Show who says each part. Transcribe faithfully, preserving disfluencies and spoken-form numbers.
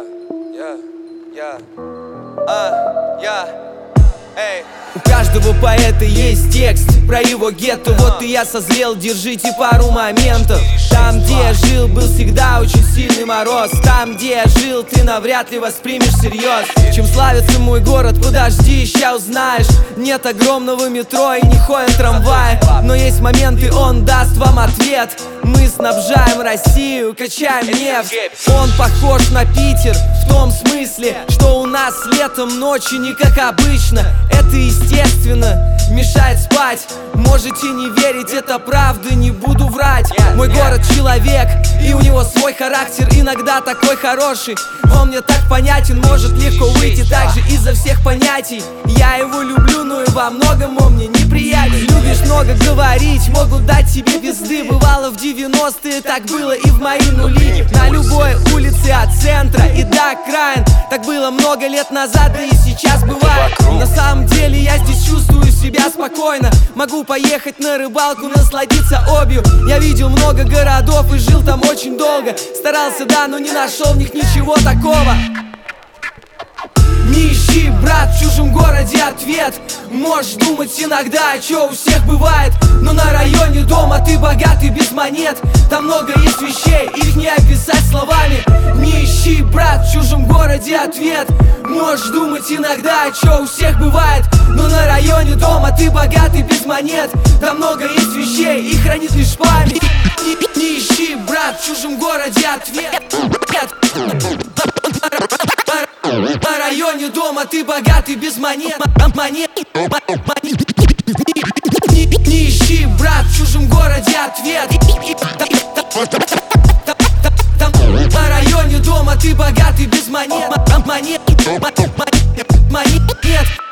Speaker 1: Yeah, yeah, yeah, а, я, эй.
Speaker 2: У каждого поэта есть текст про его гетто. Вот и я созрел, держите пару моментов. Там, где я жил, был всегда очень сильный мороз. Там, где я жил, ты навряд ли воспримешь всерьез. Чем славится мой город, подожди, ща узнаешь. Нет огромного метро и не ходят трамваи, но есть моменты, он даст вам ответ. Мы снабжаем Россию, качаем нефть. Он похож на Питер в том смысле, что у нас летом ночи не как обычно. Это естественно, мешает спать. Можете не верить, это правда, не буду врать. Мой город человек, и у него свой характер, иногда такой хороший. Он мне так понятен, может легко выйти также из-за всех понятий. Я его люблю, но и во многом он мне неприятен. Любишь много говорить, могут дать тебе пизды. Бывало в девяностые, так было и в мои нули. На любой улице от центра и до окраин. Так было много лет назад, да и сейчас бывает. На самом деле я здесь чувствую себя спокойно. Могу поехать на рыбалку, насладиться обью. Я видел много городов и жил там очень долго. Старался, да, но не нашел в них ничего такого. Не ищи, брат, в чужом городе ответ. Можешь думать иногда, чё у всех бывает, но на районе дома ты богатый без монет. Там много есть вещей, их не описать словами. Не ищи, брат, в чужом городе ответ. Можешь думать иногда, чё у всех бывает, но на районе дома ты богатый без монет. Там много есть вещей, их хранит лишь память. Не, не ищи, брат, в чужом городе ответ. На районе дома ты богатый без монет. Монет. Не, не ищи, брат, в чужом городе ответ. На районе дома ты богатый без монет. Монет. Монет.